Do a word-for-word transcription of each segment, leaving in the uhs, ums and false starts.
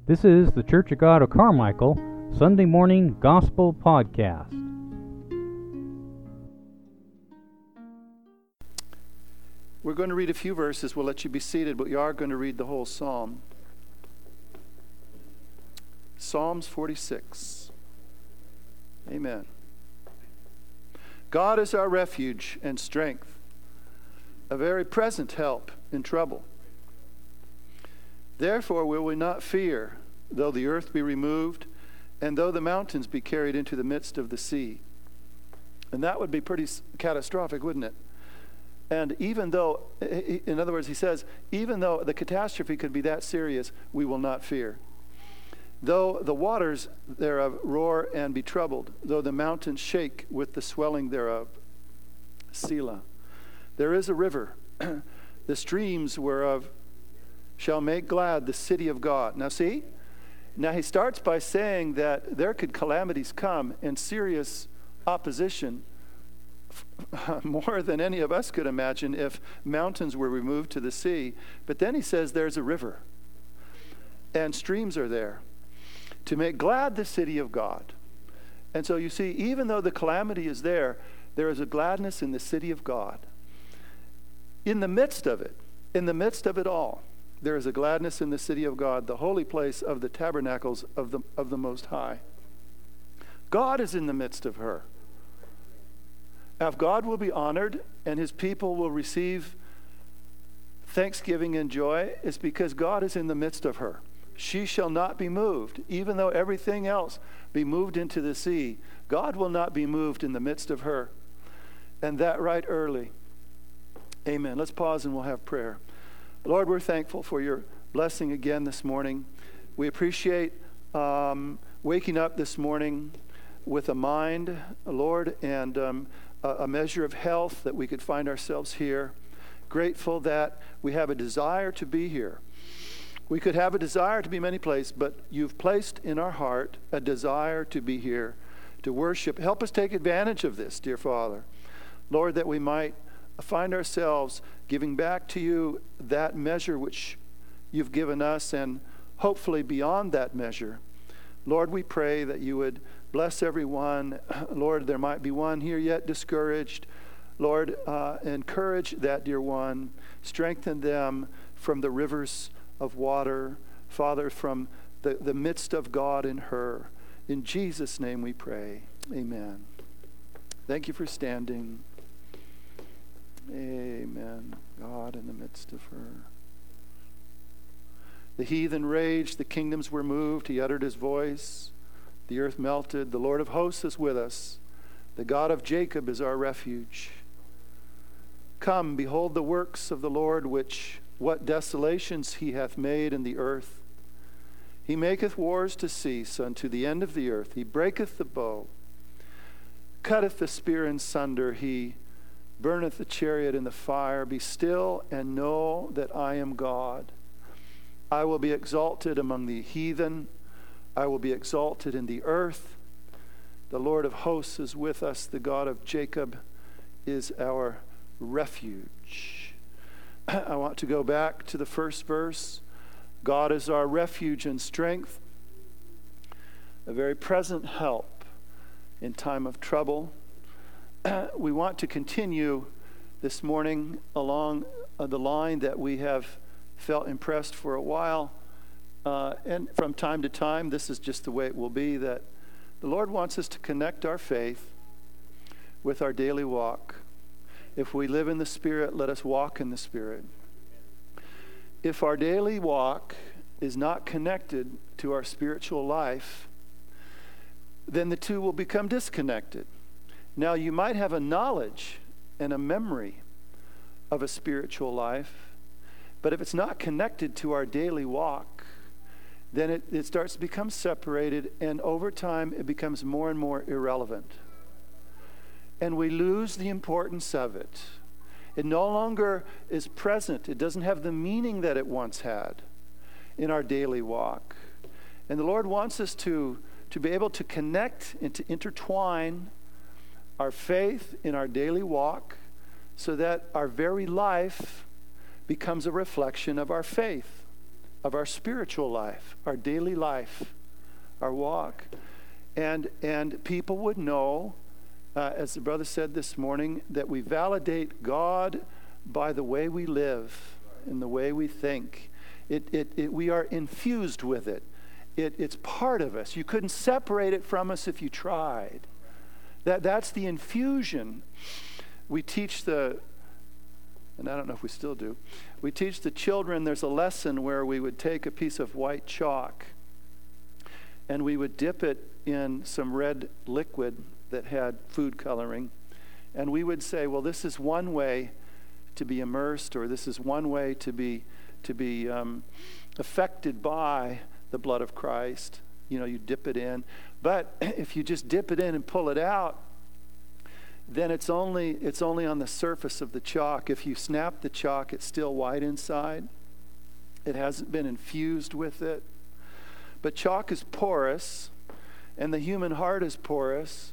This is the Church of God of Carmichael Sunday Morning Gospel Podcast. We're going to read a few verses. We'll let you be seated, but we are going to read the whole psalm. Psalms forty-six. Amen. God is our refuge and strength, a very present help in trouble. Therefore will we not fear, though the earth be removed, and though the mountains be carried into the midst of the sea. And that would be pretty catastrophic, wouldn't it? And even though, in other words, he says, even though the catastrophe could be that serious, we will not fear. Though the waters thereof roar and be troubled, though the mountains shake with the swelling thereof. Selah. There is a river, the streams whereof shall make glad the city of God. Now see, now he starts by saying that there could calamities come and serious opposition more than any of us could imagine if mountains were removed to the sea. But then he says there's a river and streams are there to make glad the city of God. And so you see, even though the calamity is there, there is a gladness in the city of God. In the midst of it, in the midst of it all, there is a gladness in the city of God, the holy place of the tabernacles of the of the Most High. God is in the midst of her. If God will be honored and his people will receive thanksgiving and joy, it's because God is in the midst of her. She shall not be moved, even though everything else be moved into the sea. God will not be moved in the midst of her. And that right early. Amen. Let's pause and we'll have prayer. Lord, we're thankful for your blessing again this morning. We appreciate um, waking up this morning with a mind, Lord, and um, a, a measure of health that we could find ourselves here. Grateful that we have a desire to be here. We could have a desire to be many places, but you've placed in our heart a desire to be here, to worship. Help us take advantage of this, dear Father. Lord, that we might find ourselves giving back to you that measure which you've given us, and hopefully beyond that measure. Lord, we pray that you would bless everyone. Lord, there might be one here yet discouraged. Lord, uh, encourage that dear one. Strengthen them from the rivers of water. Father, from the, the midst of God in her. In Jesus' name we pray. Amen. Thank you for standing. Amen. God in the midst of her. The heathen raged, the kingdoms were moved. He uttered his voice. The earth melted. The Lord of hosts is with us. The God of Jacob is our refuge. Come, behold the works of the Lord, which what desolations he hath made in the earth. He maketh wars to cease unto the end of the earth. He breaketh the bow, cutteth the spear in sunder. He burneth the chariot in the fire. Be still and know that I am God. I will be exalted among the heathen. I will be exalted in the earth. The Lord of hosts is with us. The God of Jacob is our refuge. I want to go back to the first verse. God is our refuge and strength, a very present help in time of trouble. We want to continue this morning along uh, the line that we have felt impressed for a while. Uh, and from time to time, this is just the way it will be, that the Lord wants us to connect our faith with our daily walk. If we live in the Spirit, let us walk in the Spirit. If our daily walk is not connected to our spiritual life, then the two will become disconnected. Now, you might have a knowledge and a memory of a spiritual life, but if it's not connected to our daily walk, then it, it starts to become separated, and over time it becomes more and more irrelevant. And we lose the importance of it. It no longer is present. It doesn't have the meaning that it once had in our daily walk. And the Lord wants us to, to be able to connect and to intertwine our faith in our daily walk so that our very life becomes a reflection of our faith. of our spiritual life, our daily life, our walk. And, and people would know, uh, as the brother said this morning, that we validate God by the way we live and the way we think. It, it, it, we are infused with it. It. It's part of us. You couldn't separate it from us if you tried. That, that's the infusion. We teach the, and I don't know if we still do, we teach the children, there's a lesson where we would take a piece of white chalk and we would dip it in some red liquid that had food coloring, and we would say, well, this is one way to be immersed, or this is one way to be to be um, affected by the blood of Christ. You know, you dip it in. But if you just dip it in and pull it out, then it's only it's only on the surface of the chalk. If you snap the chalk, it's still white inside. It hasn't been infused with it. But chalk is porous, and the human heart is porous.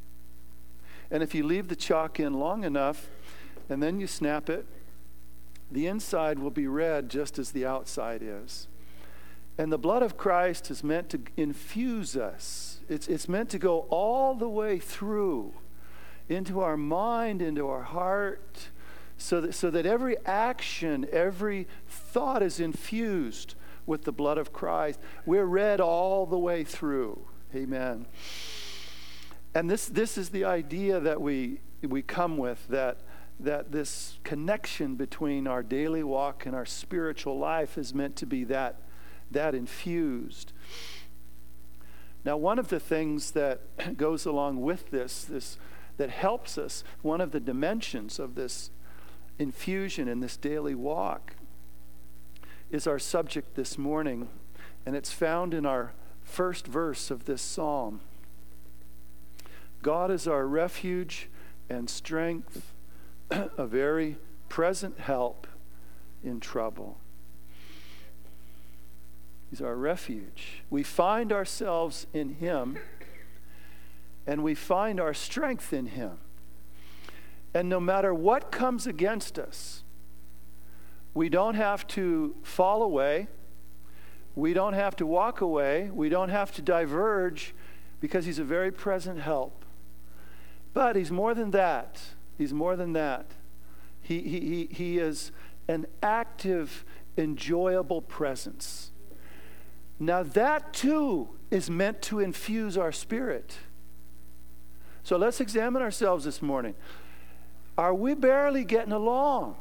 And if you leave the chalk in long enough, and then you snap it, the inside will be red just as the outside is. And the blood of Christ is meant to infuse us. It's, it's meant to go all the way through into our mind, into our heart, so that, so that every action, every thought is infused with the blood of Christ. We're red all the way through. Amen. And this, this is the idea that we, we come with, that that this connection between our daily walk and our spiritual life is meant to be that, that infused. Now, one of the things that goes along with this, this that helps us, one of the dimensions of this infusion in this daily walk is our subject this morning, and it's found in our first verse of this psalm. God is our refuge and strength, a very present help in trouble. He's our refuge. We find ourselves in Him, and we find our strength in Him. And no matter what comes against us, we don't have to fall away. We don't have to walk away. We don't have to diverge, because He's a very present help. But He's more than that. He's more than that. He, he, he, he is an active, enjoyable presence. Now that too is meant to infuse our spirit. So let's examine ourselves this morning. Are we barely getting along?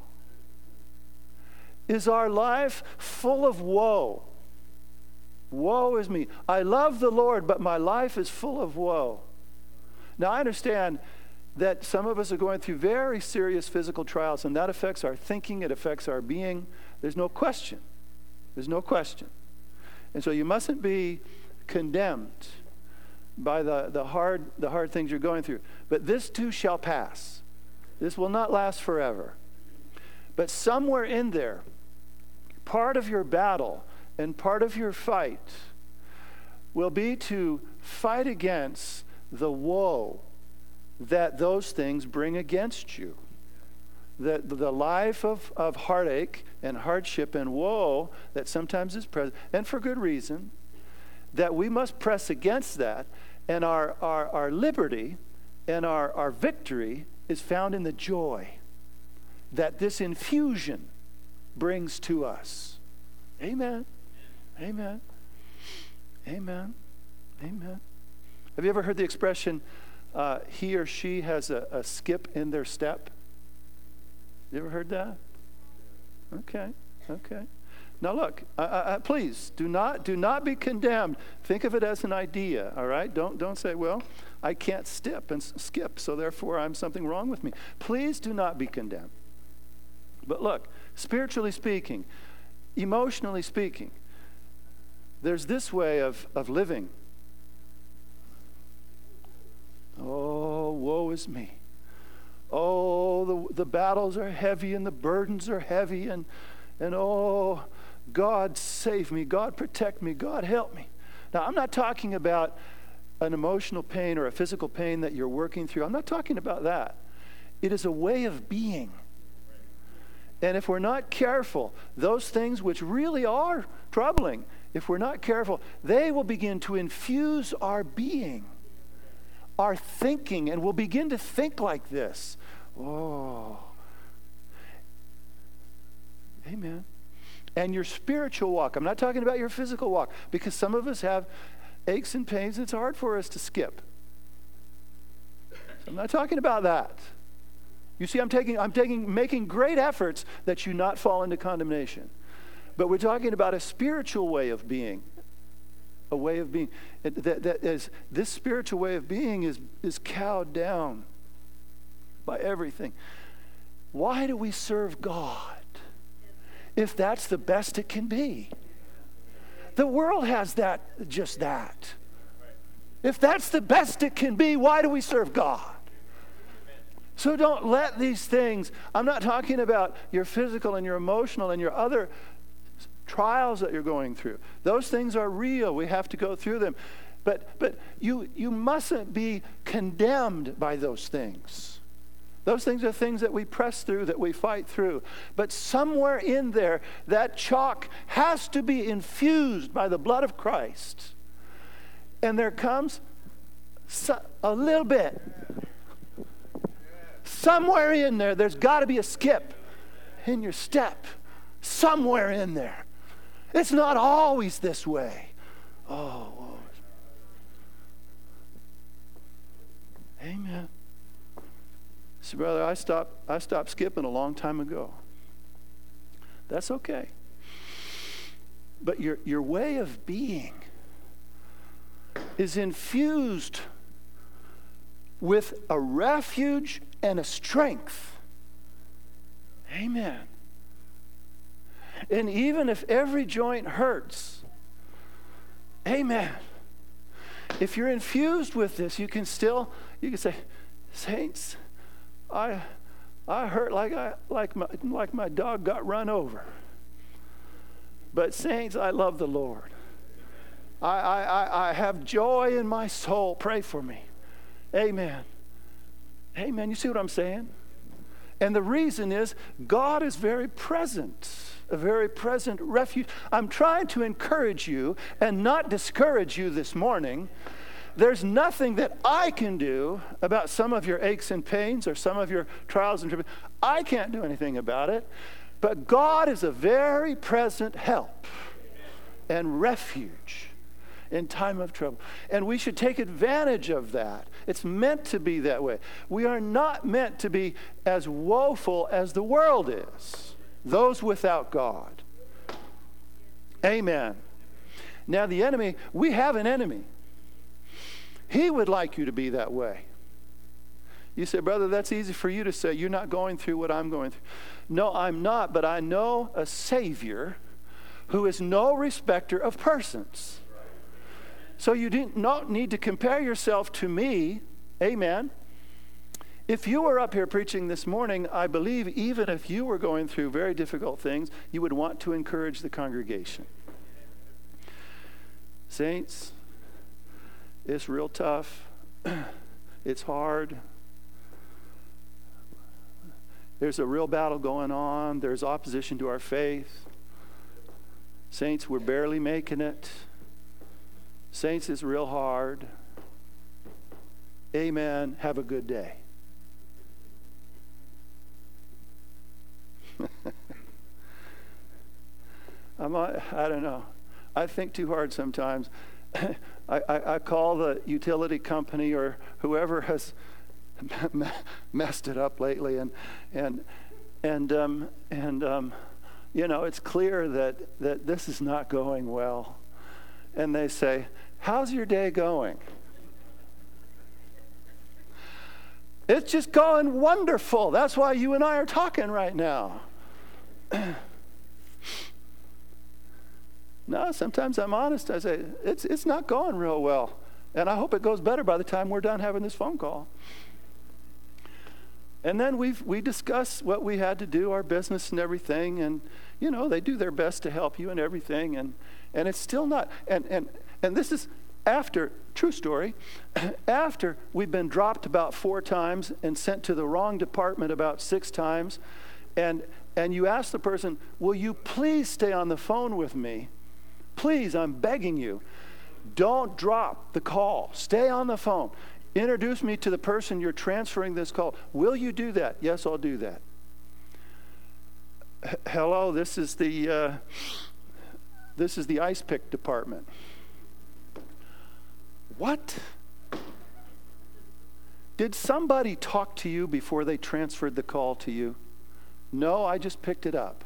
Is our life full of woe? Woe is me. I love the Lord, but my life is full of woe. Now I understand that some of us are going through very serious physical trials, and that affects our thinking, it affects our being. There's no question. There's no question. And so you mustn't be condemned by the, the hard the hard things you're going through. But this too shall pass. This will not last forever. But somewhere in there, part of your battle and part of your fight will be to fight against the woe that those things bring against you. The, the life of, of heartache and hardship and woe that sometimes is present, and for good reason, that we must press against that, and our, our, our liberty and our, our victory is found in the joy that this infusion brings to us. Amen. Amen. Amen. Amen. Have you ever heard the expression, uh, he or she has a, a skip in their step? You ever heard that? Okay, okay. Now look, I, I, please do not do not be condemned. Think of it as an idea. All right. Don't don't say, well, I can't step and skip, so therefore I'm something wrong with me. Please do not be condemned. But look, spiritually speaking, emotionally speaking, there's this way of of living. Oh, woe is me. Oh, the, the battles are heavy and the burdens are heavy, and, and oh, God save me, God protect me, God help me. Now, I'm not talking about an emotional pain or a physical pain that you're working through. I'm not talking about that. It is a way of being. And if we're not careful, those things which really are troubling. If we're not careful, they will begin to infuse our being, our thinking, and we'll begin to think like this. Oh. Amen. And your spiritual walk. I'm not talking about your physical walk, because some of us have aches and pains. It's hard for us to skip. I'm not talking about that. You see, I'm taking, I'm taking, making great efforts that you not fall into condemnation. But we're talking about a spiritual way of being. A way of being. That, that is, this spiritual way of being is, is cowed down by everything. Why do we serve God if that's the best it can be? The world has that, just that. If that's the best it can be, why do we serve God? So don't let these things, I'm not talking about your physical and your emotional and your other trials that you're going through. Those things are real. We have to go through them. But but you you mustn't be condemned by those things. Those things are things that we press through, that we fight through. But somewhere in there, that chalk has to be infused by the blood of Christ. And there comes so, a little bit. Somewhere in there, there's got to be a skip in your step. Somewhere in there. It's not always this way. Oh, Lord. Amen. So, brother, I stopped, I stopped skipping a long time ago. That's okay. But your, your way of being is infused with a refuge and a strength. Amen. And even if every joint hurts, amen. If you're infused with this, you can still, you can say, saints, I I hurt like I like my like my dog got run over. But saints, I love the Lord. I I I, I have joy in my soul. Pray for me. Amen. Amen. You see what I'm saying? And the reason is God is very present, a very present refuge. I'm trying to encourage you and not discourage you this morning. There's nothing that I can do about some of your aches and pains or some of your trials and tribulations. I can't do anything about it. But God is a very present help and refuge in time of trouble. And we should take advantage of that. It's meant to be that way. We are not meant to be as woeful as the world is, those without God. Amen. Now the enemy, we have an enemy. He would like you to be that way. You say, brother, that's easy for you to say. You're not going through what I'm going through. No, I'm not, but I know a Savior who is no respecter of persons. So you do not need to compare yourself to me. Amen. If you were up here preaching this morning, I believe even if you were going through very difficult things, you would want to encourage the congregation. Saints, it's real tough. It's hard. There's a real battle going on. There's opposition to our faith. Saints, we're barely making it. Saints, it's real hard. Amen. Have a good day. I'm, I don't know. I think too hard sometimes. I, I, I call the utility company or whoever has messed it up lately, and and and um, and um, you know, it's clear that that this is not going well. And they say, "How's your day going?" It's just going wonderful. That's why you and I are talking right now. No, sometimes I'm honest. I say, it's it's not going real well. And I hope it goes better by the time we're done having this phone call. And then we we discuss what we had to do, our business and everything. And, you know, they do their best to help you and everything. And, and it's still not. And, and, and this is after, true story, after we've been dropped about four times and sent to the wrong department about six times. And, and you ask the person, will you please stay on the phone with me? please, I'm begging you, don't drop the call. Stay on the phone. Introduce me to the person you're transferring this call. Will you do that? Yes, I'll do that. H- hello, this is the uh, this is the ice pick department. What? Did somebody talk to you before they transferred the call to you? No, I just picked it up.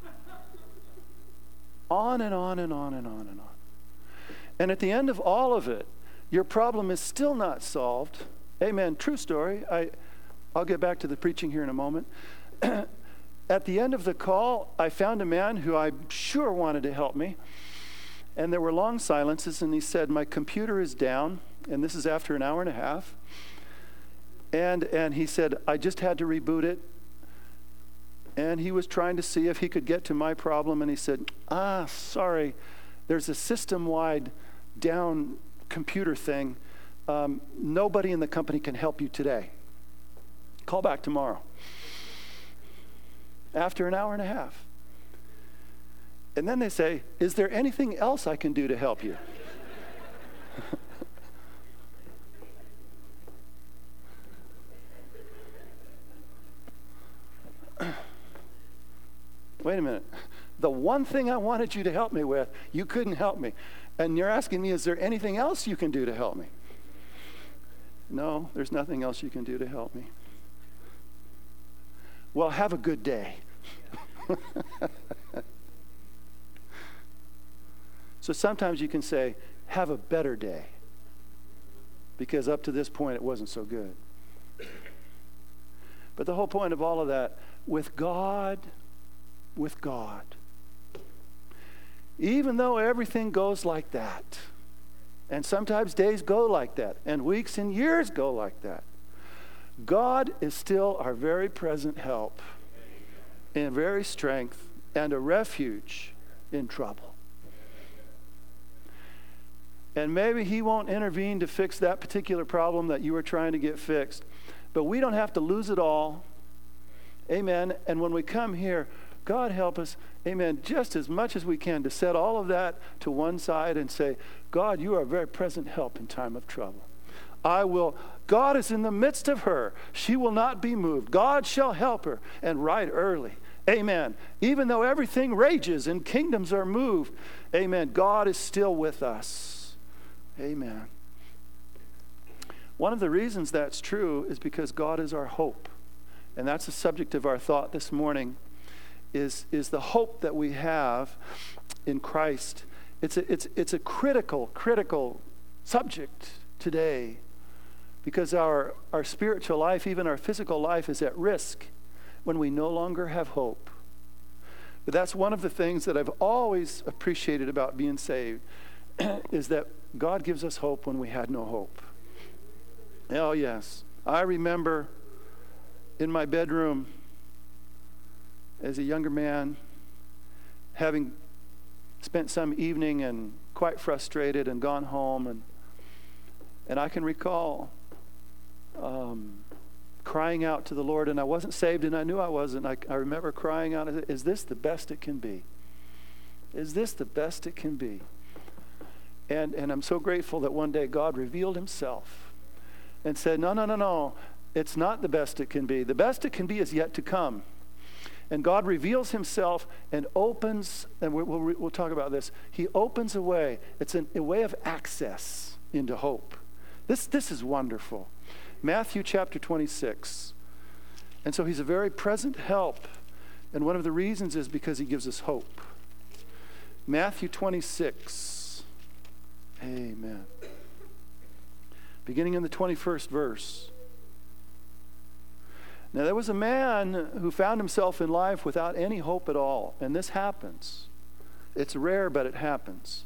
On and on and on and on and on. And at the end of all of it, your problem is still not solved. Amen. True story. I, I'll get back to the preaching here in a moment. At the end of the call, I found a man who I'm sure wanted to help me. And there were long silences, and he said, my computer is down, and this is after an hour and a half. And, and he said, I just had to reboot it. And he was trying to see if he could get to my problem, and he said, ah, sorry, there's a system-wide down computer thing. Um, nobody in the company can help you today. Call back tomorrow. After an hour and a half. And then they say, is there anything else I can do to help you? Wait a minute. The one thing I wanted you to help me with, you couldn't help me. And you're asking me, is there anything else you can do to help me? No, there's nothing else you can do to help me. Well, have a good day. So sometimes you can say, have a better day. Because up to this point, it wasn't so good. But the whole point of all of that, with God, with God, even though everything goes like that, and sometimes days go like that, and weeks and years go like that, God is still our very present help and very strength and a refuge in trouble. And maybe he won't intervene to fix that particular problem that you were trying to get fixed, but we don't have to lose it all. Amen. And when we come here, God help us, amen, just as much as we can to set all of that to one side and say, God, you are a very present help in time of trouble. I will, God is in the midst of her. She will not be moved. God shall help her, and right early. Amen. Even though everything rages and kingdoms are moved, amen, God is still with us. Amen. One of the reasons that's true is because God is our hope. And that's the subject of our thought this morning. Is, is the hope that we have in Christ. It's a, it's, it's a critical, critical subject today because our, our spiritual life, even our physical life, is at risk when we no longer have hope. But that's one of the things that I've always appreciated about being saved is that God gives us hope when we had no hope. Oh, yes. I remember in my bedroom as a younger man, having spent some evening and quite frustrated and gone home, and and I can recall um, crying out to the Lord, and I wasn't saved, and I knew I wasn't. I, I remember crying out, is this the best it can be? Is this the best it can be? And and I'm so grateful that one day God revealed himself and said, no, no, no, no, it's not the best it can be. The best it can be is yet to come. And God reveals himself and opens, and we'll, we'll, we'll talk about this, he opens a way. It's an, a way of access into hope. This, this is wonderful. Matthew chapter twenty-six. And so he's a very present help. And one of the reasons is because he gives us hope. Matthew twenty-six. Amen. Beginning in the twenty-first verse. Now, there was a man who found himself in life without any hope at all. And this happens. It's rare, but it happens.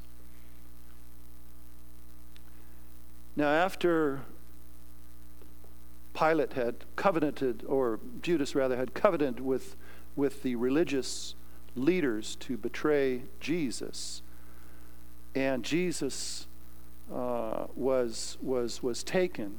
Now, after Pilate had covenanted, or Judas rather, had covenanted with, with the religious leaders to betray Jesus, and Jesus uh, was, was, was taken,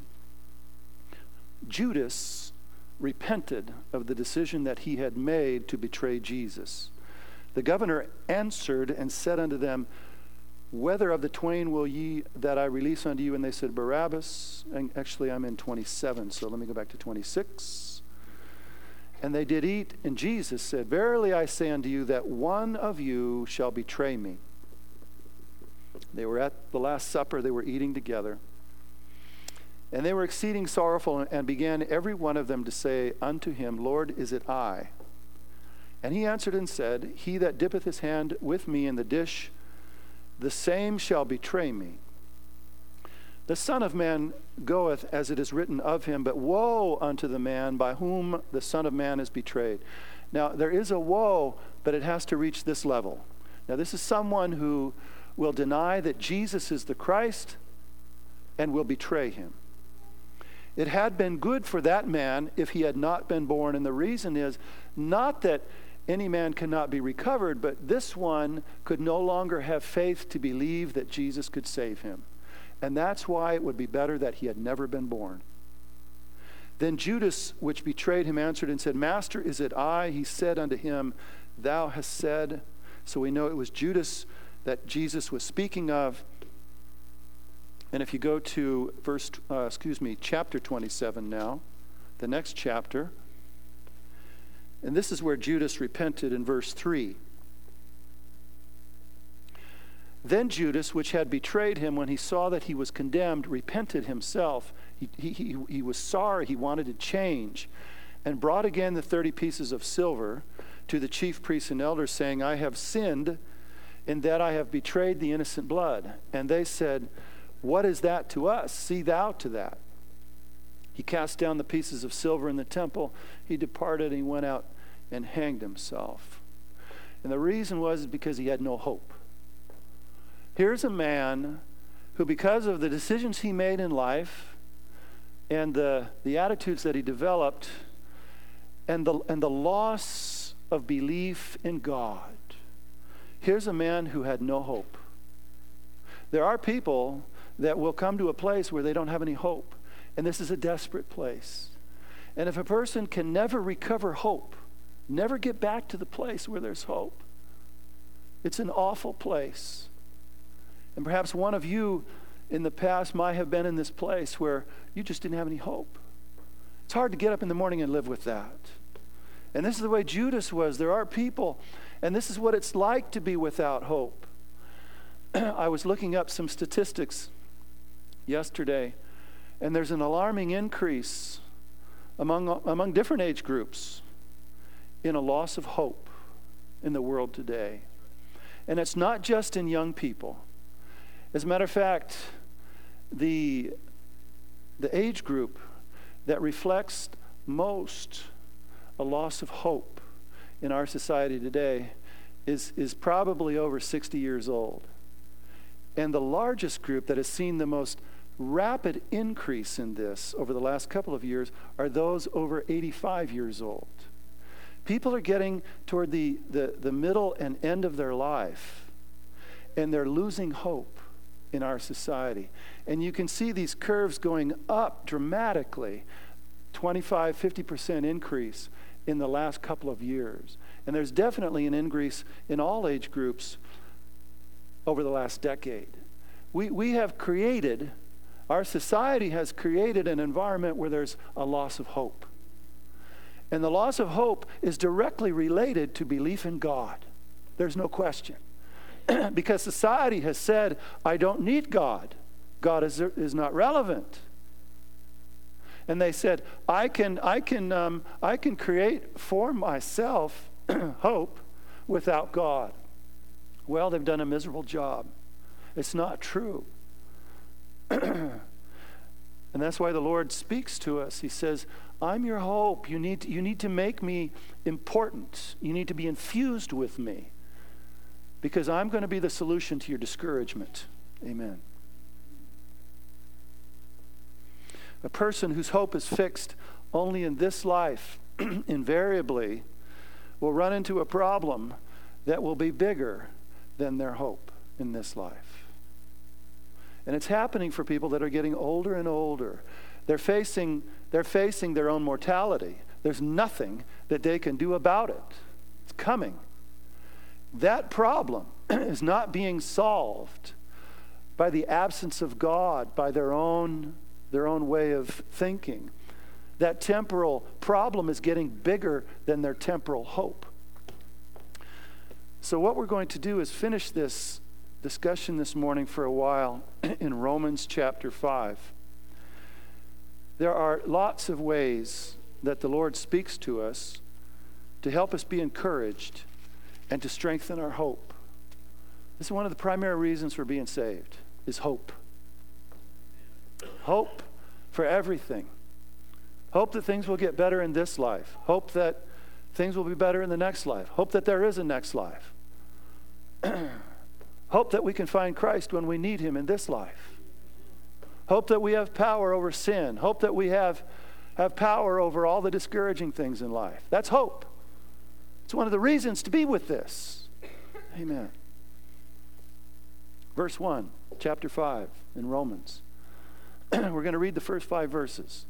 Judas repented of the decision that he had made to betray Jesus. The governor answered and said unto them, Whether of the twain will ye that I release unto you? And they said, Barabbas. And actually, I'm in twenty-seven, so let me go back to twenty-six. And they did eat, and Jesus said, Verily I say unto you, that one of you shall betray me. They were at the Last Supper. They were eating together. And they were exceeding sorrowful, and began every one of them to say unto him, Lord, is it I? And he answered and said, He that dippeth his hand with me in the dish, the same shall betray me. The Son of Man goeth as it is written of him, but woe unto the man by whom the Son of Man is betrayed. Now, there is a woe, but it has to reach this level. Now, this is someone who will deny that Jesus is the Christ and will betray him. It had been good for that man if he had not been born, and the reason is not that any man cannot be recovered, but this one could no longer have faith to believe that Jesus could save him. And that's why it would be better that he had never been born. Then Judas, which betrayed him, answered and said, Master, is it I? He said unto him, Thou hast said. So we know it was Judas that Jesus was speaking of. And if you go to verse, uh, excuse me, chapter twenty-seven now, the next chapter, and this is where Judas repented in verse three. Then Judas, which had betrayed him, when he saw that he was condemned, repented himself. He, he, he, he was sorry. He wanted to change, and brought again the thirty pieces of silver to the chief priests and elders, saying, I have sinned in that I have betrayed the innocent blood. And they said, What is that to us? See thou to that. He cast down the pieces of silver in the temple. He departed, and he went out and hanged himself. And the reason was because he had no hope. Here's a man who, because of the decisions he made in life and the, the attitudes that he developed and the, and the loss of belief in God, here's a man who had no hope. There are people that will come to a place where they don't have any hope, and this is a desperate place. And if a person can never recover hope, never get back to the place where there's hope, it's an awful place. And perhaps one of you in the past might have been in this place where you just didn't have any hope. It's hard to get up in the morning and live with that. And this is the way Judas was. There are people, and this is what it's like to be without hope. I was looking up some statistics yesterday, and there's an alarming increase among, among different age groups in a loss of hope in the world today. And it's not just in young people. As a matter of fact, the, the age group that reflects most a loss of hope in our society today is, is probably over sixty years old. And the largest group that has seen the most rapid increase in this over the last couple of years are those over eighty-five years old. People are getting toward the, the, the middle and end of their life, and they're losing hope in our society. And you can see these curves going up dramatically, twenty-five, fifty percent increase in the last couple of years. And there's definitely an increase in all age groups over the last decade. We, we have created, our society has created an environment where there's a loss of hope. And the loss of hope is directly related to belief in God. There's no question. Because society has said, I don't need God. God is, is not relevant. And they said, I can, I can, um, I can create for myself hope without God. Well, they've done a miserable job. It's not true. And that's why the Lord speaks to us. He says, I'm your hope. You need to, you need to make me important. You need to be infused with me, because I'm going to be the solution to your discouragement. Amen. A person whose hope is fixed only in this life invariably will run into a problem that will be bigger than their hope in this life. And it's happening for people that are getting older and older. They're facing, they're facing their own mortality. There's nothing that they can do about it. It's coming. That problem is not being solved by the absence of God, by their own, their own way of thinking. That temporal problem is getting bigger than their temporal hope. So what we're going to do is finish this discussion this morning for a while in Romans chapter five. There are lots of ways that the Lord speaks to us to help us be encouraged and to strengthen our hope. This is one of the primary reasons for being saved, is hope. Hope for everything. Hope that things will get better in this life. Hope that things will be better in the next life. Hope that there is a next life. Hope that we can find Christ when we need him in this life. Hope that we have power over sin. Hope that we have, have power over all the discouraging things in life. That's hope. It's one of the reasons to be with this. Amen. Verse one, chapter five in Romans. We're going to read the first five verses.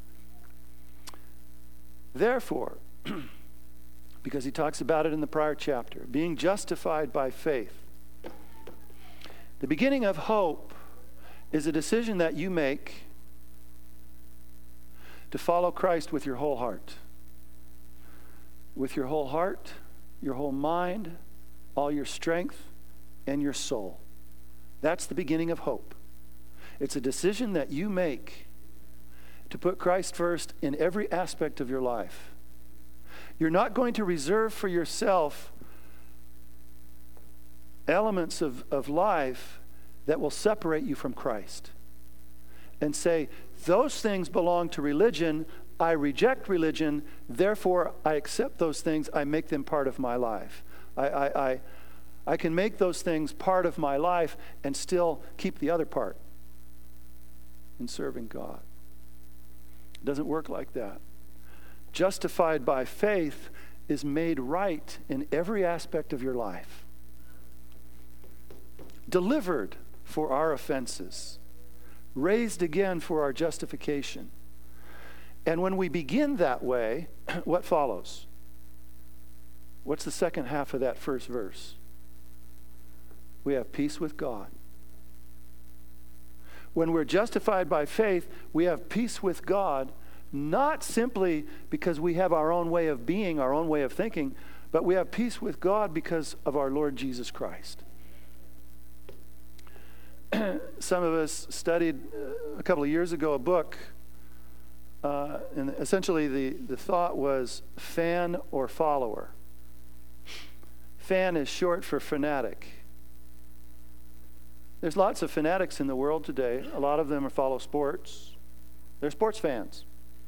Therefore, because he talks about it in the prior chapter, being justified by faith. The beginning of hope is a decision that you make to follow Christ with your whole heart. With your whole heart, your whole mind, all your strength, and your soul. That's the beginning of hope. It's a decision that you make to put Christ first in every aspect of your life. You're not going to reserve for yourself elements of, of life that will separate you from Christ and say, those things belong to religion, I reject religion, therefore I accept those things, I make them part of my life. I, I, I, I can make those things part of my life and still keep the other part in serving God. It doesn't work like that. Justified by faith is made right in every aspect of your life. Delivered for our offenses. Raised again for our justification. And when we begin that way, what follows? What's the second half of that first verse? We have peace with God. When we're justified by faith, we have peace with God, not simply because we have our own way of being, our own way of thinking, but we have peace with God because of our Lord Jesus Christ. Some of us studied uh, a couple of years ago a book, uh, and essentially the, the thought was fan or follower. Fan is short for fanatic. There's lots of fanatics in the world today. A lot of them are follow sports. They're sports fans.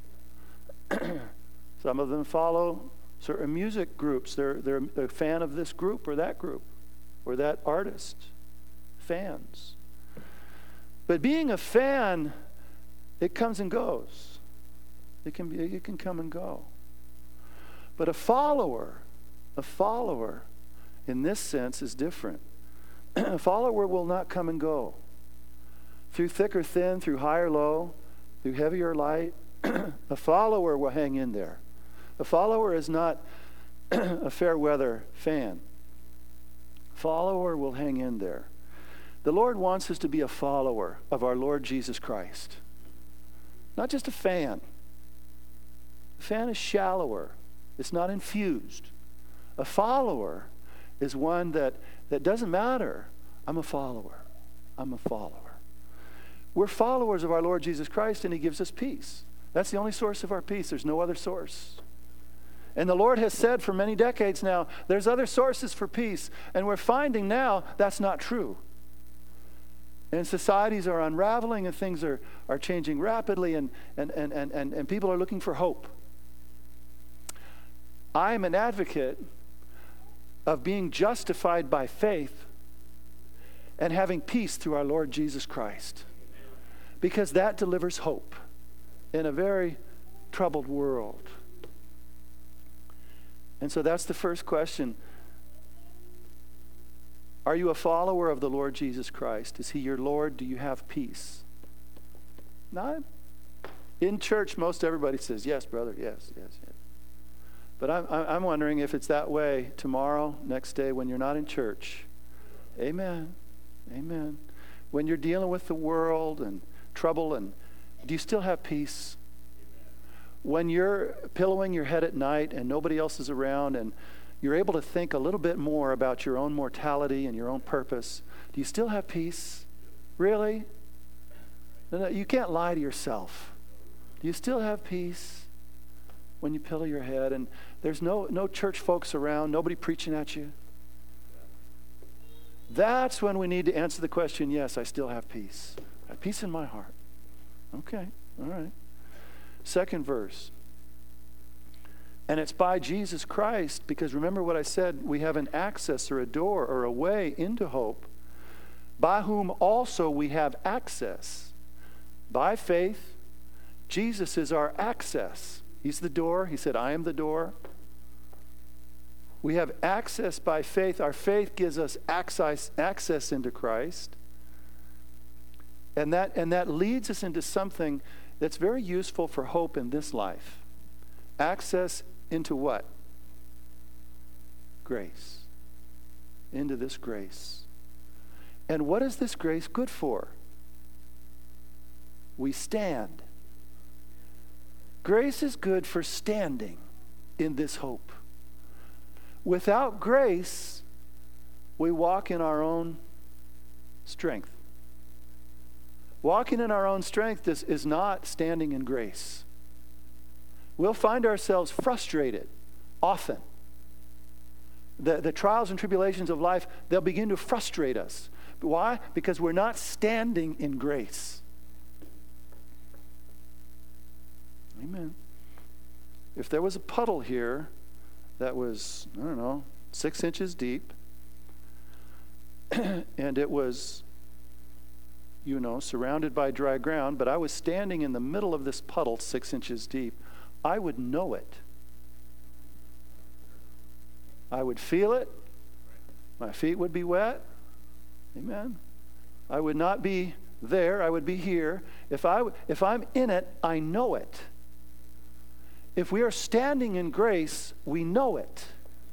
Some of them follow certain music groups. They're, they're a fan of this group or that group or that artist. Fans. But being a fan, it comes and goes. It can be, it can come and go. But a follower, a follower in this sense is different. A follower will not come and go. Through thick or thin, through high or low, through heavy or light, a follower will hang in there. A follower is not a fair weather fan. A follower will hang in there. The Lord wants us to be a follower of our Lord Jesus Christ. Not just a fan. A fan is shallower. It's not infused. A follower is one that, that doesn't matter. I'm a follower. I'm a follower. We're followers of our Lord Jesus Christ, and he gives us peace. That's the only source of our peace. There's no other source. And the Lord has said for many decades now, there's other sources for peace. And we're finding now that's not true. And societies are unraveling, and things are, are changing rapidly, and, and, and, and, and, and people are looking for hope. I'm an advocate of being justified by faith and having peace through our Lord Jesus Christ. Because that delivers hope in a very troubled world. And so that's the first question. Are you a follower of the Lord Jesus Christ? Is he your Lord? Do you have peace? Not in church, most everybody says, yes, brother, yes, yes, yes. But I'm, I'm wondering if it's that way tomorrow, next day, when you're not in church. Amen. Amen. when you're dealing with the world and trouble, and do you still have peace? When you're pillowing your head at night and nobody else is around and you're able to think a little bit more about your own mortality and your own purpose, do you still have peace? Really? No, no, you can't lie to yourself. Do you still have peace when you pillow your head and there's no, no church folks around, nobody preaching at you? That's when we need to answer the question, yes, I still have peace. I have peace in my heart. Okay, all right. Second verse. And it's by Jesus Christ, because remember what I said, we have an access or a door or a way into hope, by whom also we have access. By faith, Jesus is our access. He's the door. He said, I am the door. We have access by faith. Our faith gives us access, access into Christ. And that, and that leads us into something that's very useful for hope in this life. Access into what? Grace. Into this grace. And what is this grace good for? We stand. Grace is good for standing in this hope. Without grace, we walk in our own strength. Walking in our own strength is, is not standing in grace. We'll find ourselves frustrated often. The, the trials and tribulations of life, they'll begin to frustrate us. Why? Because we're not standing in grace. Amen. If there was a puddle here that was, I don't know, six inches deep, and it was, you know, surrounded by dry ground, but I was standing in the middle of this puddle six inches deep, I would know it. I would feel it. My feet would be wet. Amen. I would not be there. I would be here. If I, if I'm in it, I know it. If we are standing in grace, we know it.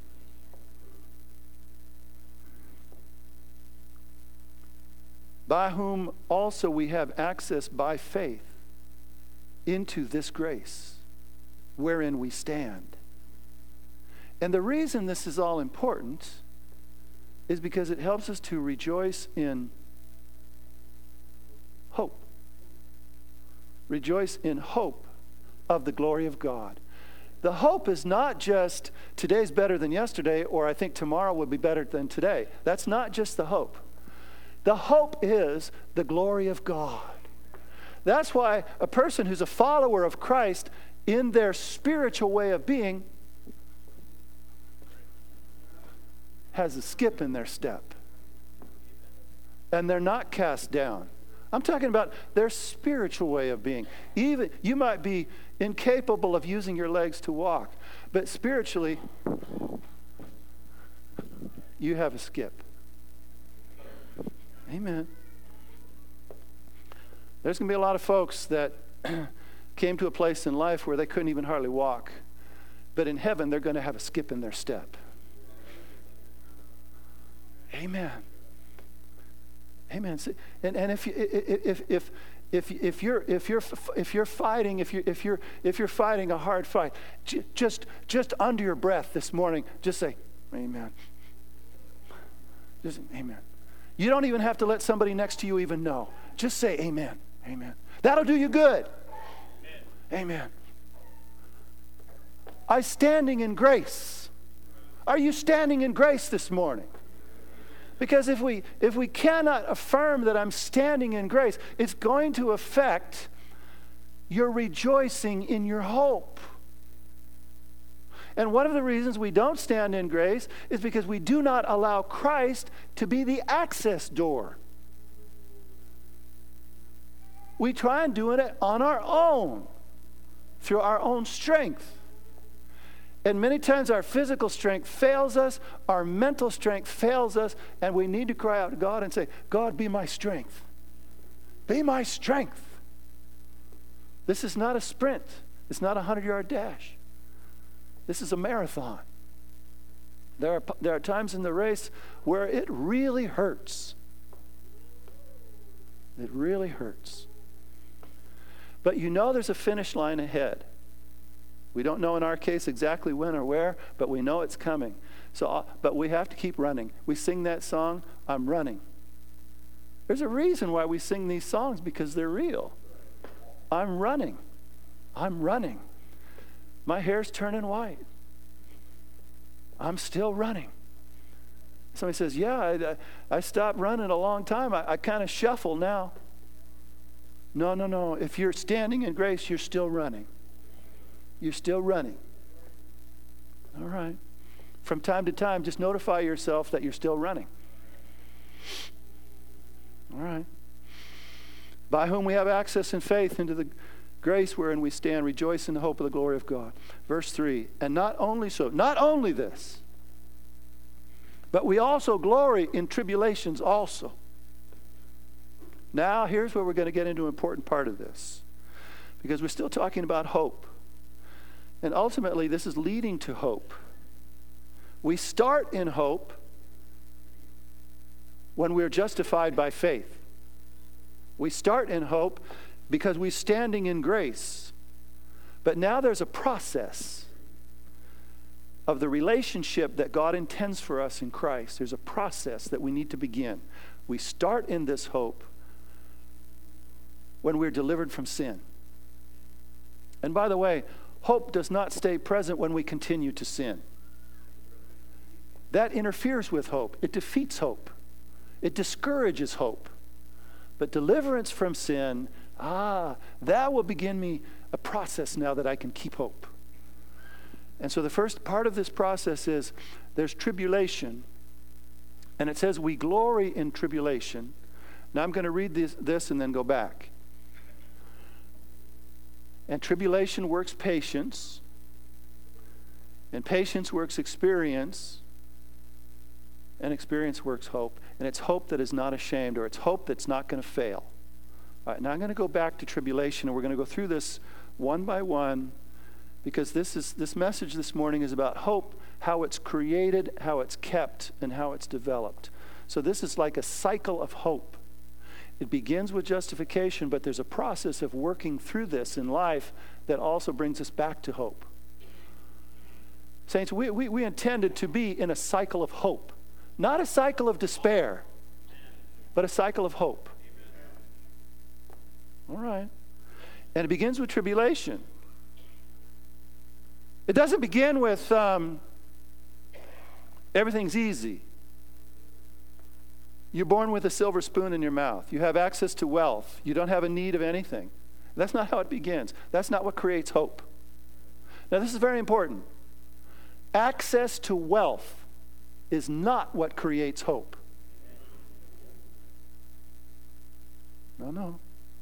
By whom also we have access by faith into this grace wherein we stand. And the reason this is all important is because it helps us to rejoice in hope. Rejoice in hope of the glory of God. The hope is not just today's better than yesterday, or I think tomorrow will be better than today. That's not just the hope. The hope is the glory of God. That's why a person who's a follower of Christ in their spiritual way of being has a skip in their step. And they're not cast down. I'm talking about their spiritual way of being. Even you might be incapable of using your legs to walk, but spiritually, you have a skip. Amen. There's going to be a lot of folks that came to a place in life where they couldn't even hardly walk, but in heaven they're going to have a skip in their step. Amen. Amen. And and if you, if if if if you're if you're if you're fighting if you if you're if you're fighting a hard fight, just just under your breath this morning, just say, Amen. Just Amen. You don't even have to let somebody next to you even know. Just say Amen. Amen. That'll do you good. Amen. Amen. I'm standing in grace. Are you standing in grace this morning? Because if we if we cannot affirm that I'm standing in grace, it's going to affect your rejoicing in your hope. And one of the reasons we don't stand in grace is because we do not allow Christ to be the access door. We try and do it on our own, through our own strength. And many times our physical strength fails us, our mental strength fails us, and we need to cry out to God and say, God, be my strength. Be my strength. This is not a sprint. It's not a hundred-yard dash. This is a marathon. There are, there are times in the race where it really hurts. It really hurts. But you know there's a finish line ahead. We don't know in our case exactly when or where, but we know it's coming. So, uh, but we have to keep running. We sing that song, I'm running. There's a reason why we sing these songs, because they're real. I'm running. I'm running. My hair's turning white. I'm still running. Somebody says, yeah, I, I stopped running a long time. I, I kind of shuffle now. No, no, no. If you're standing in grace, you're still running. You're still running. All right. From time to time, just notify yourself that you're still running. All right. By whom we have access in faith into the grace wherein we stand, rejoice in the hope of the glory of God. Verse three, and not only so, not only this, but we also glory in tribulations also. Now, here's where we're going to get into an important part of this, because we're still talking about hope. And ultimately, this is leading to hope. We start in hope when we're justified by faith. We start in hope because we're standing in grace. But now there's a process of the relationship that God intends for us in Christ. There's a process that we need to begin. We start in this hope when we're delivered from sin. And by the way, hope does not stay present when we continue to sin. That interferes with hope. It defeats hope. It discourages hope. But deliverance from sin, ah, that will begin me a process now that I can keep hope. And so the first part of this process is there's tribulation. And it says we glory in tribulation. Now I'm going to read this, this and then go back. And tribulation works patience. And patience works experience. And experience works hope. And it's hope that is not ashamed, or it's hope that's not going to fail. All right, now I'm going to go back to tribulation, and we're going to go through this one by one, because this is this message this morning is about hope, how it's created, how it's kept, and how it's developed. So this is like a cycle of hope. It begins with justification, but there's a process of working through this in life that also brings us back to hope. Saints, we, we, we intended to be in a cycle of hope. Not a cycle of despair, but a cycle of hope. All right. And it begins with tribulation. It doesn't begin with um, everything's easy. You're born with a silver spoon in your mouth. You have access to wealth. You don't have a need of anything. That's not how it begins. That's not what creates hope. Now, this is very important. Access to wealth is not what creates hope. No, no.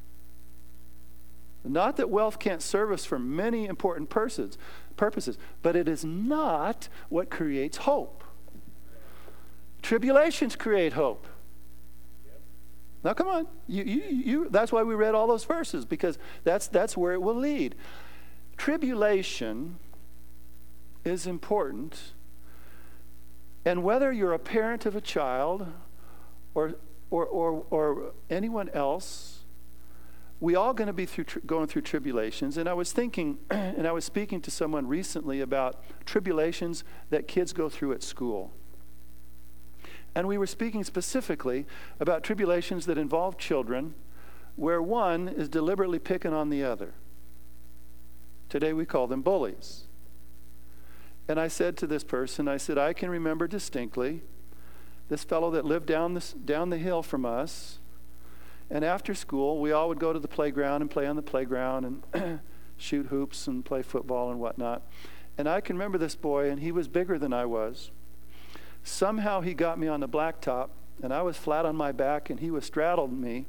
Not that wealth can't serve us for many important purposes, purposes, but it is not what creates hope. Tribulations create hope. Now, come on. You, you, you, that's why we read all those verses, because that's, that's where it will lead. Tribulation is important. And whether you're a parent of a child or, or, or, or anyone else, we all going to be through, going through tribulations. And I was thinking, and I was speaking to someone recently about tribulations that kids go through at school. And we were speaking specifically about tribulations that involve children, where one is deliberately picking on the other. Today we call them bullies. And I said to this person, I said, I can remember distinctly this fellow that lived down, this, down the hill from us. And after school, we all would go to the playground and play on the playground and shoot hoops and play football and whatnot. And I can remember this boy, and he was bigger than I was. Somehow he got me on the blacktop, and I was flat on my back, and he was straddled me.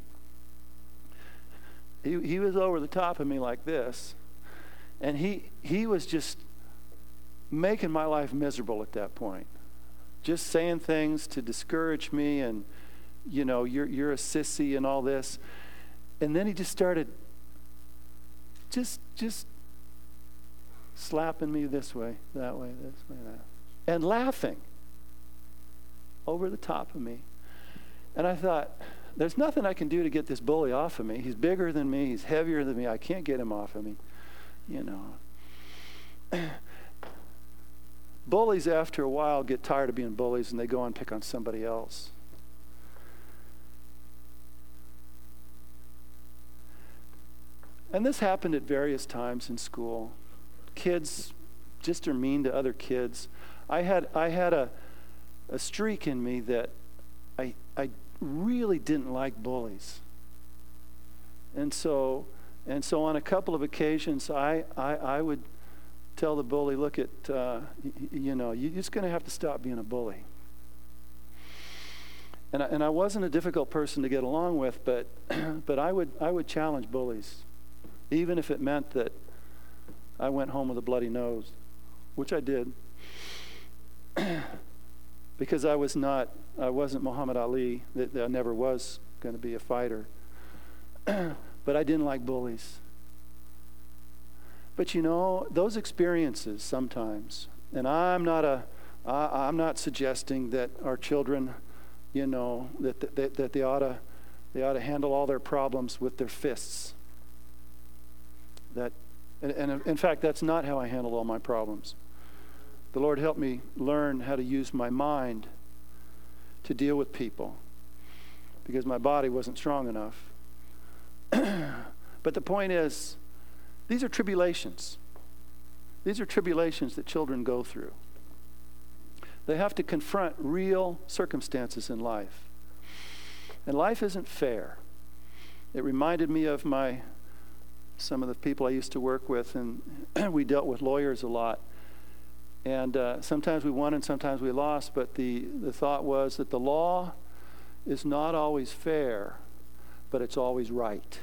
He, he was over the top of me like this. And he he was just making my life miserable at that point. Just saying things to discourage me, and, you know, you're you're a sissy and all this. And then he just started just just slapping me this way, that way, this way, that. And laughing over the top of me. And I thought, there's nothing I can do to get this bully off of me. He's bigger than me. He's heavier than me. I can't get him off of me. You know. Bullies, after a while, get tired of being bullies and they go and pick on somebody else. And this happened at various times in school. Kids just are mean to other kids. I had I had a a streak in me that I I really didn't like bullies. And so and so on a couple of occasions I I, I would tell the bully, look at uh, y- you know, you're just going to have to stop being a bully. And I, and I wasn't a difficult person to get along with, but but I would I would challenge bullies, even if it meant that I went home with a bloody nose, which I did, because I was not, I wasn't Muhammad Ali. That I never was going to be a fighter, but I didn't like bullies. But you know, those experiences sometimes, and I'm not a, I, I'm not suggesting that our children, you know, that that, that they ought to, they ought to handle all their problems with their fists. That, and, and in fact, that's not how I handle all my problems. The Lord helped me learn how to use my mind to deal with people because my body wasn't strong enough. But the point is, these are tribulations. These are tribulations that children go through. They have to confront real circumstances in life. And life isn't fair. It reminded me of my some of the people I used to work with, and we dealt with lawyers a lot. And uh, sometimes we won and sometimes we lost, but the, the thought was that the law is not always fair, but it's always right.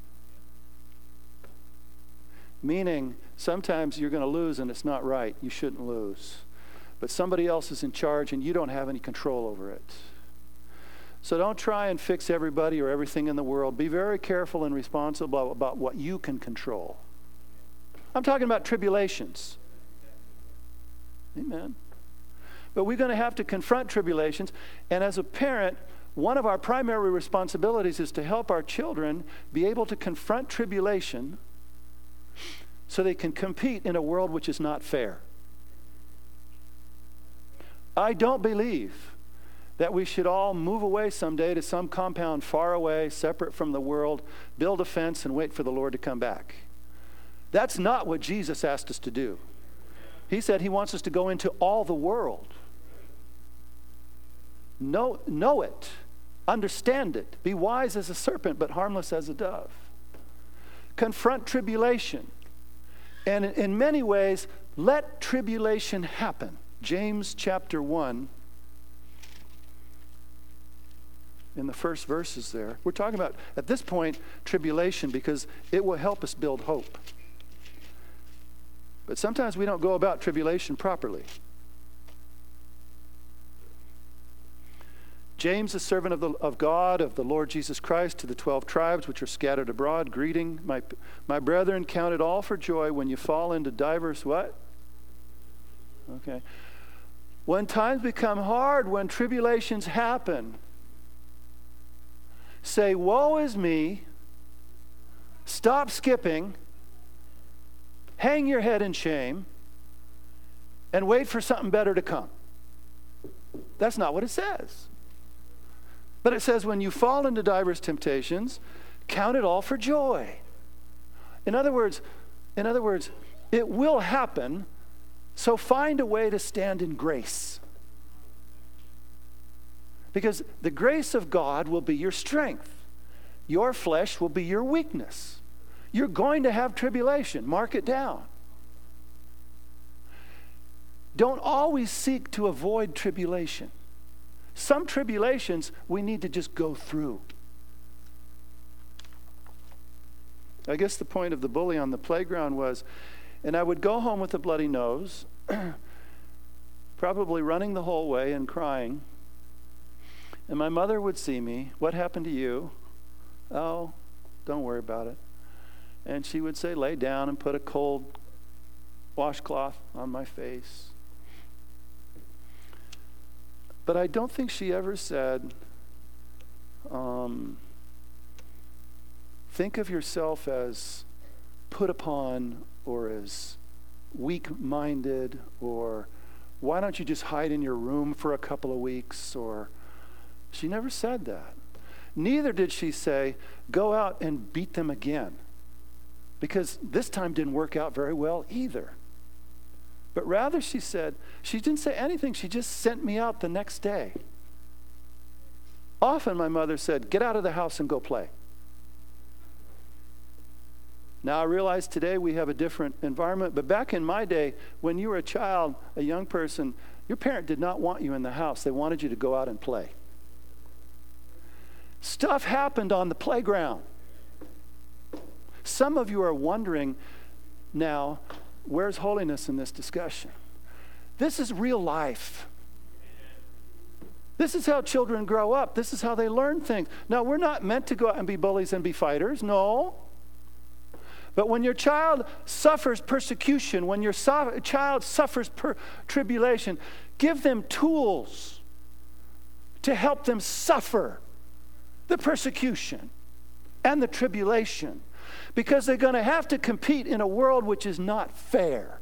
Meaning, sometimes you're going to lose and it's not right. You shouldn't lose. But somebody else is in charge and you don't have any control over it. So don't try and fix everybody or everything in the world. Be very careful and responsible about what you can control. I'm talking about tribulations. Amen. But we're going to have to confront tribulations. And as a parent, one of our primary responsibilities is to help our children be able to confront tribulation so they can compete in a world which is not fair. I don't believe that we should all move away someday to some compound far away, separate from the world, build a fence and wait for the Lord to come back. That's not what Jesus asked us to do. He said he wants us to go into all the world. Know, know it. Understand it. Be wise as a serpent, but harmless as a dove. Confront tribulation. And in, in many ways, let tribulation happen. James chapter one, in the first verses there. We're talking about, at this point, tribulation because it will help us build hope. But sometimes we don't go about tribulation properly. James, a servant of, the, of God, of the Lord Jesus Christ, to the twelve tribes which are scattered abroad, greeting. My, my brethren, count it all for joy when you fall into diverse what? Okay. When times become hard, when tribulations happen, say, woe is me, stop skipping, hang your head in shame, and wait for something better to come. That's not what it says. But it says, when you fall into diverse temptations, count it all for joy. In other words, in other words, it will happen, so find a way to stand in grace. Because the grace of God will be your strength. Your flesh will be your weakness. You're going to have tribulation. Mark it down. Don't always seek to avoid tribulation. Some tribulations we need to just go through. I guess the point of the bully on the playground was, and I would go home with a bloody nose, probably running the whole way and crying. And my mother would see me. What happened to you? Oh, don't worry about it. And she would say, lay down and put a cold washcloth on my face. But I don't think she ever said, Um, think of yourself as put upon or as weak-minded, or why don't you just hide in your room for a couple of weeks? Or she never said that. Neither did she say, go out and beat them again, because this time didn't work out very well either. But rather she said, she didn't say anything. She just sent me out the next day. Often my mother said, get out of the house and go play. Now I realize today we have a different environment, but back in my day, when you were a child, a young person, your parent did not want you in the house. They wanted you to go out and play. Stuff happened on the playground. Some of you are wondering now, where's holiness in this discussion? This is real life. This is how children grow up. This is how they learn things. Now, we're not meant to go out and be bullies and be fighters, no. But when your child suffers persecution, when your so- child suffers per- tribulation, give them tools to help them suffer the persecution and the tribulation, because they're going to have to compete in a world which is not fair.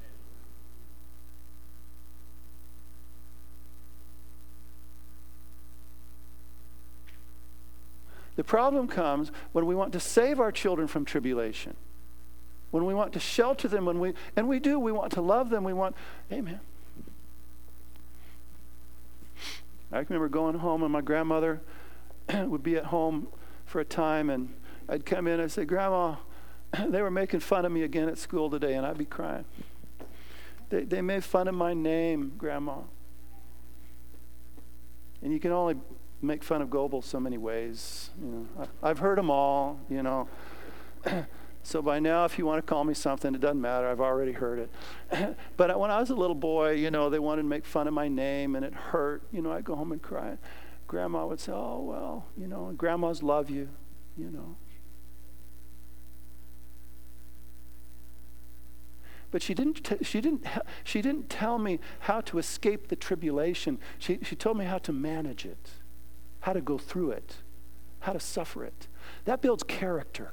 The problem comes when we want to save our children from tribulation, when we want to shelter them, when we and we do, we want to love them, we want, amen. I remember going home and my grandmother would be at home for a time, and I'd come in and I'd say, Grandma, they were making fun of me again at school today, and I'd be crying. They, they made fun of my name, Grandma. And you can only make fun of Goebel so many ways. You know, I, I've heard them all, you know. So by now, if you want to call me something, it doesn't matter. I've already heard it. But when I was a little boy, you know, they wanted to make fun of my name, and it hurt. You know, I'd go home and cry. Grandma would say, oh, well, you know, and grandmas love you, you know. But she didn't. T- she didn't. She didn't tell me how to escape the tribulation. She she told me how to manage it, how to go through it, how to suffer it. That builds character.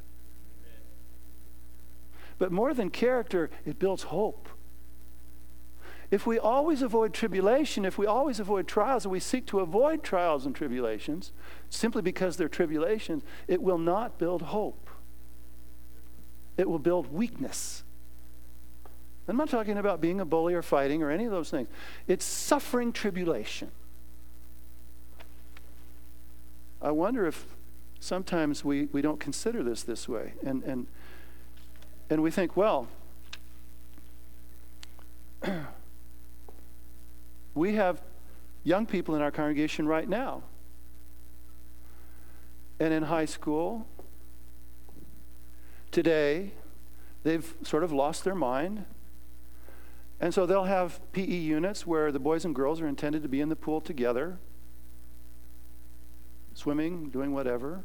But more than character, it builds hope. If we always avoid tribulation, if we always avoid trials, and we seek to avoid trials and tribulations simply because they're tribulations, it will not build hope. It will build weakness. I'm not talking about being a bully or fighting or any of those things. It's suffering tribulation. I wonder if sometimes we, we don't consider this this way. And, and, and we think, well, we have young people in our congregation right now. And in high school, today, they've sort of lost their mind. And so they'll have P E units where the boys and girls are intended to be in the pool together, swimming, doing whatever.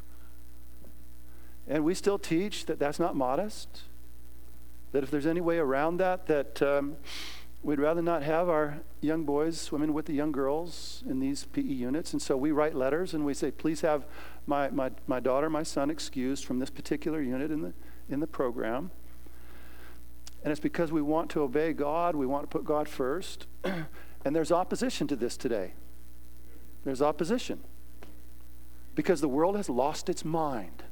And we still teach that that's not modest, that if there's any way around that, that um, we'd rather not have our young boys swimming with the young girls in these P E units. And so we write letters and we say, please have my, my, my daughter, my son excused from this particular unit in the in the program. And it's because we want to obey God. We want to put God first. And there's opposition to this today. There's opposition. Because the world has lost its mind.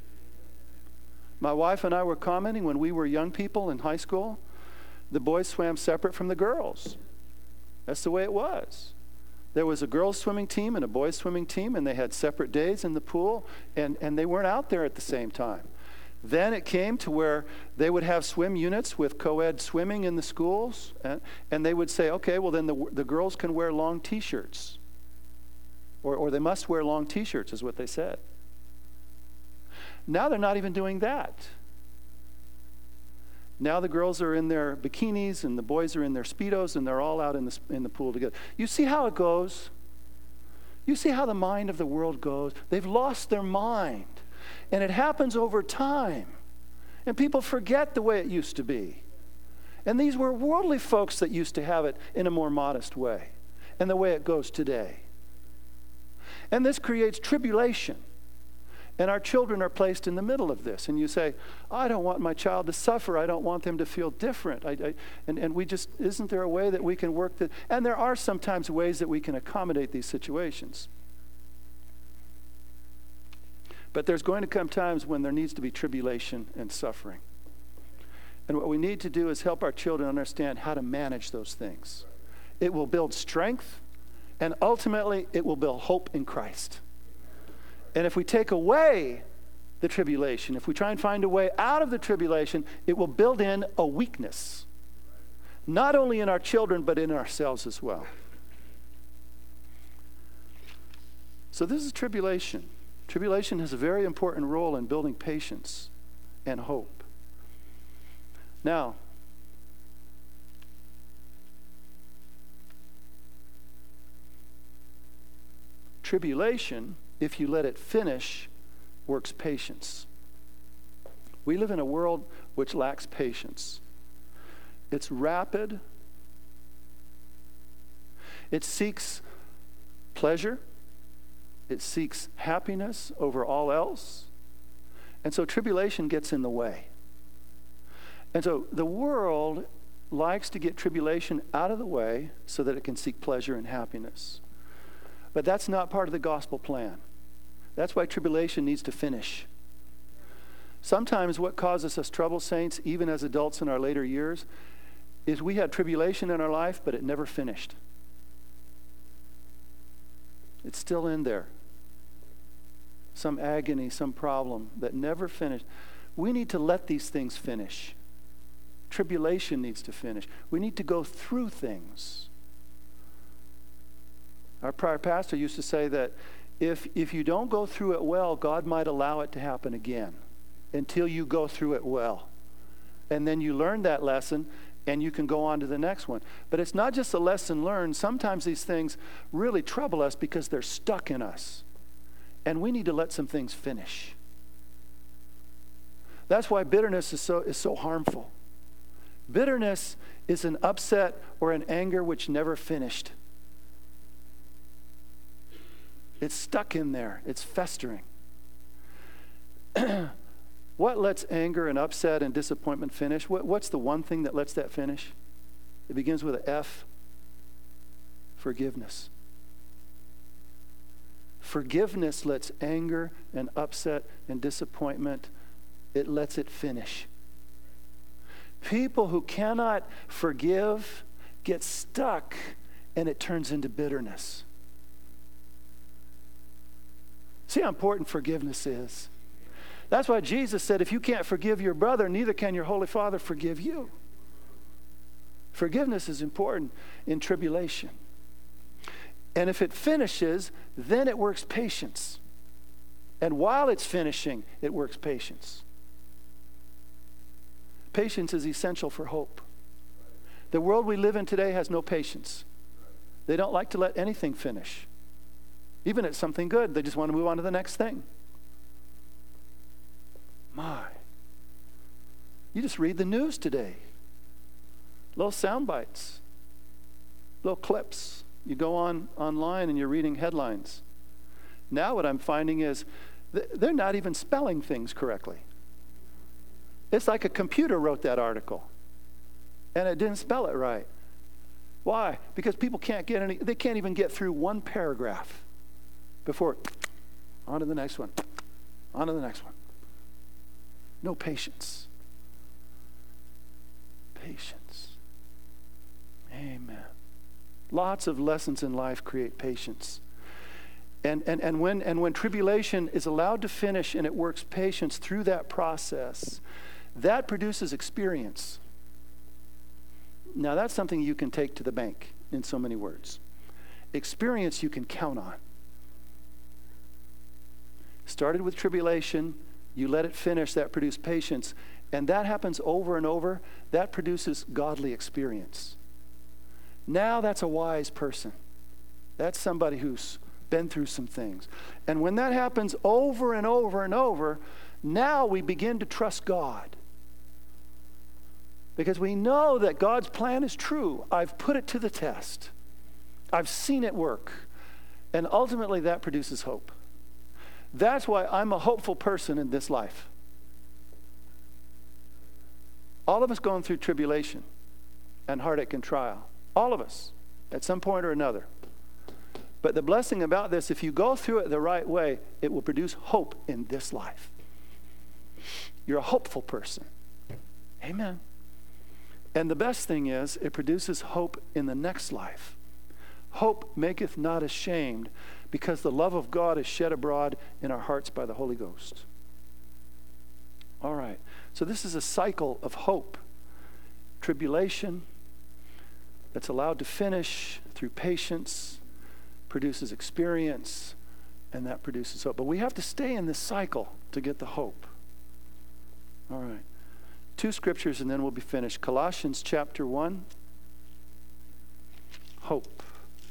My wife and I were commenting when we were young people in high school, the boys swam separate from the girls. That's the way it was. There was a girls' swimming team and a boys' swimming team, and they had separate days in the pool, and, and they weren't out there at the same time. Then it came to where they would have swim units with co-ed swimming in the schools, and, and they would say, okay, well then the, the girls can wear long T-shirts. Or, or they must wear long T-shirts is what they said. Now they're not even doing that. Now the girls are in their bikinis and the boys are in their Speedos, and they're all out in the, in the pool together. You see how it goes? You see how the mind of the world goes? They've lost their mind. And it happens over time. And people forget the way it used to be. And these were worldly folks that used to have it in a more modest way, and the way it goes today. And this creates tribulation. And our children are placed in the middle of this. And you say, I don't want my child to suffer. I don't want them to feel different. I, I, and, and we just, isn't there a way that we can work that? And there are sometimes ways that we can accommodate these situations. But there's going to come times when there needs to be tribulation and suffering. And what we need to do is help our children understand how to manage those things. It will build strength, and ultimately it will build hope in Christ. And if we take away the tribulation, if we try and find a way out of the tribulation, it will build in a weakness, not only in our children, but in ourselves as well. So this is tribulation. Tribulation has a very important role in building patience and hope. Now, tribulation, if you let it finish, works patience. We live in a world which lacks patience. It's rapid. It seeks pleasure. It seeks happiness over all else. And so tribulation gets in the way. And so the world likes to get tribulation out of the way so that it can seek pleasure and happiness. But that's not part of the gospel plan. That's why tribulation needs to finish. Sometimes what causes us trouble, saints, even as adults in our later years, is we had tribulation in our life, but it never finished. It's still in there. Some agony, some problem that never finished. We need to let these things finish. Tribulation needs to finish. We need to go through things. Our prior pastor used to say that if, if you don't go through it well, God might allow it to happen again until you go through it well. And then you learn that lesson and you can go on to the next one. But it's not just a lesson learned. Sometimes these things really trouble us because they're stuck in us. And we need to let some things finish. That's why bitterness is so, is so harmful. Bitterness is an upset or an anger which never finished. It's stuck in there. It's festering. What lets anger and upset and disappointment finish? What, what's the one thing that lets that finish? It begins with an F. Forgiveness. Forgiveness lets anger and upset and disappointment, it lets it finish. People who cannot forgive get stuck and it turns into bitterness. See how important forgiveness is. That's why Jesus said, if you can't forgive your brother, neither can your Holy Father forgive you. Forgiveness is important in tribulation. And if it finishes, then it works patience. And while it's finishing, it works patience. Patience is essential for hope. The world we live in today has no patience. They don't like to let anything finish. Even if it's something good, they just want to move on to the next thing. My. You just read the news today. Little sound bites. Little clips. You go on online and you're reading headlines. Now what I'm finding is th- they're not even spelling things correctly. It's like a computer wrote that article and it didn't spell it right. Why? Because people can't get any, they can't even get through one paragraph before on to the next one, on to the next one. No patience. Patience. Amen. Lots of lessons in life create patience. And, and, and, when, and when tribulation is allowed to finish and it works patience through that process, that produces experience. Now that's something you can take to the bank in so many words. Experience you can count on. Started with tribulation, you let it finish, that produced patience. And that happens over and over. That produces godly experience. Now that's a wise person. That's somebody who's been through some things. And when that happens over and over and over, now we begin to trust God. Because we know that God's plan is true. I've put it to the test. I've seen it work. And ultimately that produces hope. That's why I'm a hopeful person in this life. All of us going through tribulation and heartache and trial. All of us, at some point or another. But the blessing about this, if you go through it the right way, it will produce hope in this life. You're a hopeful person. Amen. And the best thing is, it produces hope in the next life. Hope maketh not ashamed, because the love of God is shed abroad in our hearts by the Holy Ghost. All right. So this is a cycle of hope. Tribulation that's allowed to finish through patience produces experience, and that produces hope. But we have to stay in this cycle to get the hope. All right. Two scriptures and then we'll be finished. Colossians chapter one. Hope.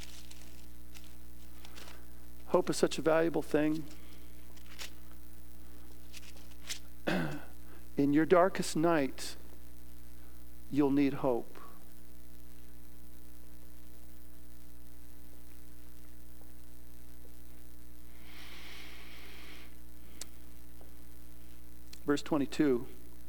Hope is such a valuable thing. In your darkest night, you'll need hope. Verse twenty-two,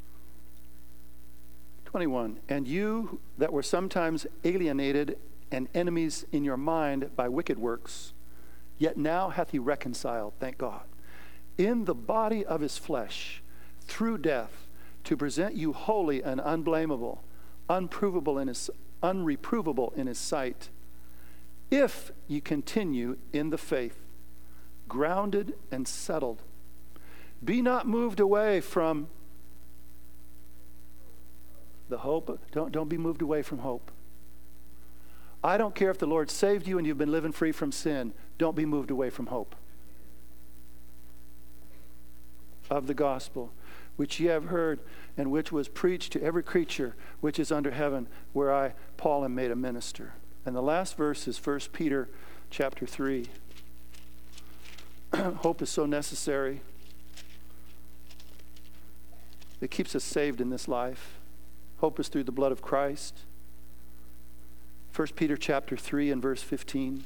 twenty-one, and you that were sometimes alienated and enemies in your mind by wicked works, yet now hath he reconciled, thank God, in the body of his flesh, through death, to present you holy and unblameable, unprovable in his, unreprovable in his sight, if you continue in the faith, grounded and settled. Be not moved away from the hope. Don't, don't be moved away from hope. I don't care if the Lord saved you and you've been living free from sin. Don't be moved away from hope of the gospel, which ye have heard, and which was preached to every creature which is under heaven, where I, Paul, am made a minister. And the last verse is First Peter chapter three. Hope is so necessary. It keeps us saved in this life. Hope is through the blood of Christ. First Peter chapter three and verse fifteen.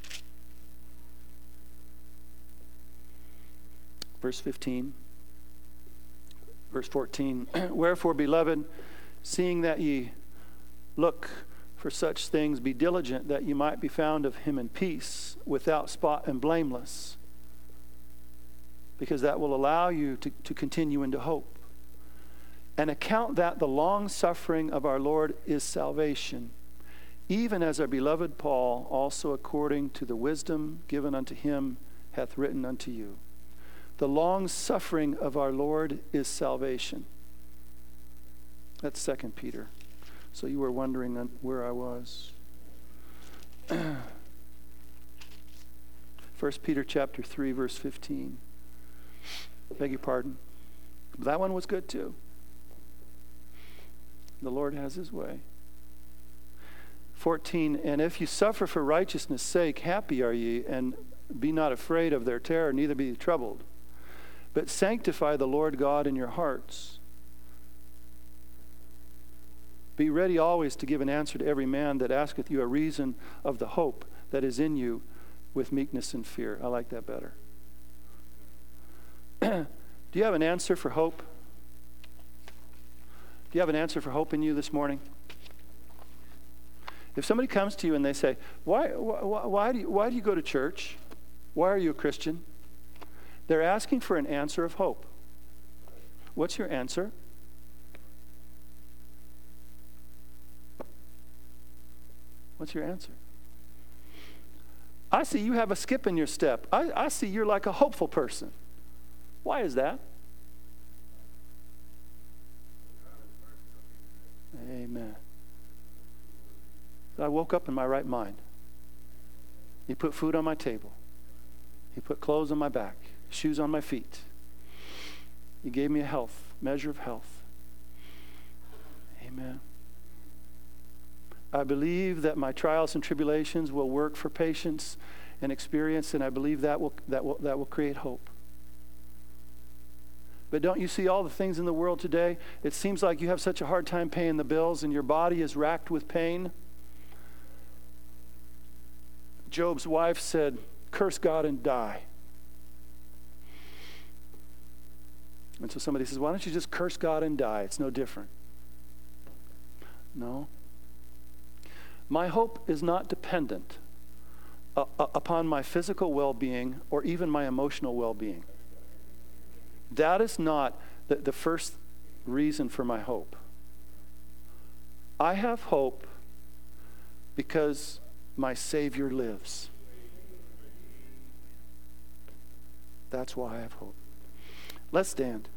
Verse fifteen. Verse fourteen. Wherefore, beloved, seeing that ye look for such things, be diligent that you might be found of him in peace, without spot and blameless. Because that will allow you to, to continue into hope. And account that the long suffering of our Lord is salvation, even as our beloved Paul also according to the wisdom given unto him hath written unto you. The long suffering of our Lord is salvation. That's Second Peter. So you were wondering where I was. First Peter chapter three, verse fifteen. Beg your pardon. That one was good too. The Lord has his way. fourteen, and if you suffer for righteousness' sake, happy are ye, and be not afraid of their terror, neither be troubled. But sanctify the Lord God in your hearts. Be ready always to give an answer to every man that asketh you a reason of the hope that is in you with meekness and fear. I like that better. Do you have an answer for hope? Do you have an answer for hope in you this morning? If somebody comes to you and they say, why, why, why, do you, why do you go to church? Why are you a Christian? They're asking for an answer of hope. What's your answer? What's your answer? I see you have a skip in your step. I, I see you're like a hopeful person. Why is that? Amen. I woke up in my right mind. He put food on my table. He put clothes on my back, shoes on my feet. He gave me a health, measure of health. Amen. I believe that my trials and tribulations will work for patience and experience, and I believe that will that will that will create hope. But don't you see all the things in the world today? It seems like you have such a hard time paying the bills and your body is racked with pain. Job's wife said, curse God and die. And so somebody says, why don't you just curse God and die? It's no different. No. My hope is not dependent uh, uh, upon my physical well-being or even my emotional well-being. That is not the, the first reason for my hope. I have hope because my Savior lives. That's why I have hope. Let's stand.